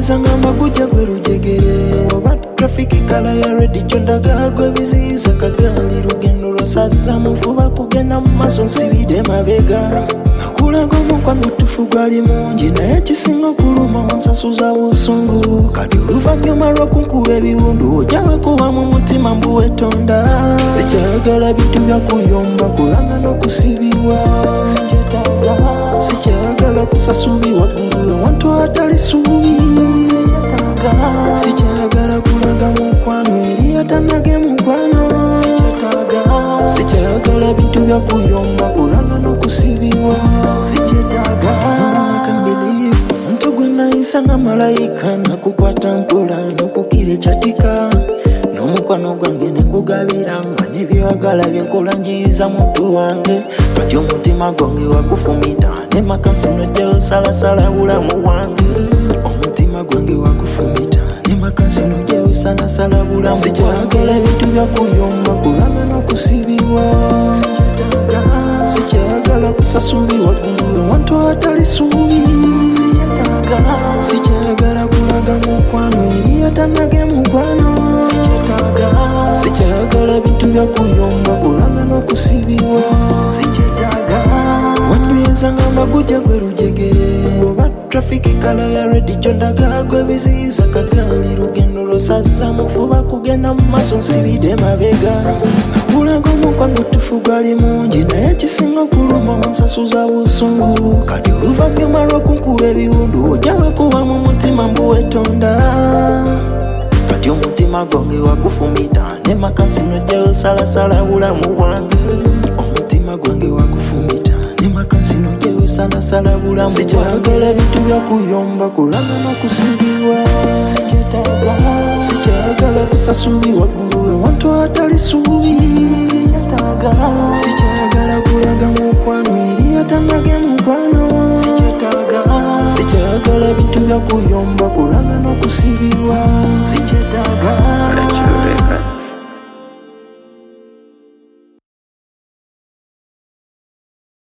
wanyweza ng'amagujja gwe lujegere oba trafiki kala ya redi jondaga gwe biziyiza kagali lugendo lwosazza mufuba kugenda mu maaso nsibide mabega nakulaga omukwano tufu gwali mungi naye kisinga okuluma wansasuza busungu kati oluvannyuma lw'okunkuba ebiwundu ojawe kuba mu mutima mbuwetonda sikyagala bintu byakuyomba kulanga n'okusibibwa sikyagala kusasubibwa ggulu awantu atali suubi sikyagala kulaga mukwano eri atanage mukwano sikyagala bintu byakuyomba kulanga n'okusibibwa omuntu gwe nayisa nga malayika nakukwata mpola n'okukira ekyatika n'omukwano gwange nekugabira nga nebyewagala byenkola njiyiza muntu wange kati omutima gwange wagufumita nemakasi nojjayo salasala bulamu wange omutima gwange wagufumita nemakasi nojjayo salasala bulamu sikyagala bintu byakuyomba kulanga n'okusibibwa sikyagala kusasulibwa ggulu awantu atali suubi sikyagala kulaga mukwano eri atanage mukwano sikyagala bintu byakuyomba kulanga n'okusibibwa wanyweza ng'amagujja gwe lujegere oba trafiki kala ya redi jondaga gwe biziyiza kagali lugendo lwosazza mufuba kugenda mu maaso nsibide mabega nakulaga omukwano tufu gwali mungi naye kisinga okuluma wansasuza busungu kati oluvannyuma lw'okunkuba ebiwundu ojawe kuba mu mutima mbuwetonda kati omutima gwange wagufumita nemakasi nojjayo salasala bulamu bwange omutima gwange wagufumita nemakasi nojjayo salasala bulamu sikyagala bintu byakuyomba kulanga n'okusibibwa sikyagala kusasulibwa ggulu awantu atali suubi sikyagala kulaga mukwano eri atanage mukwano sikyagala bintu byakuyomba kulanga n'okusibibwa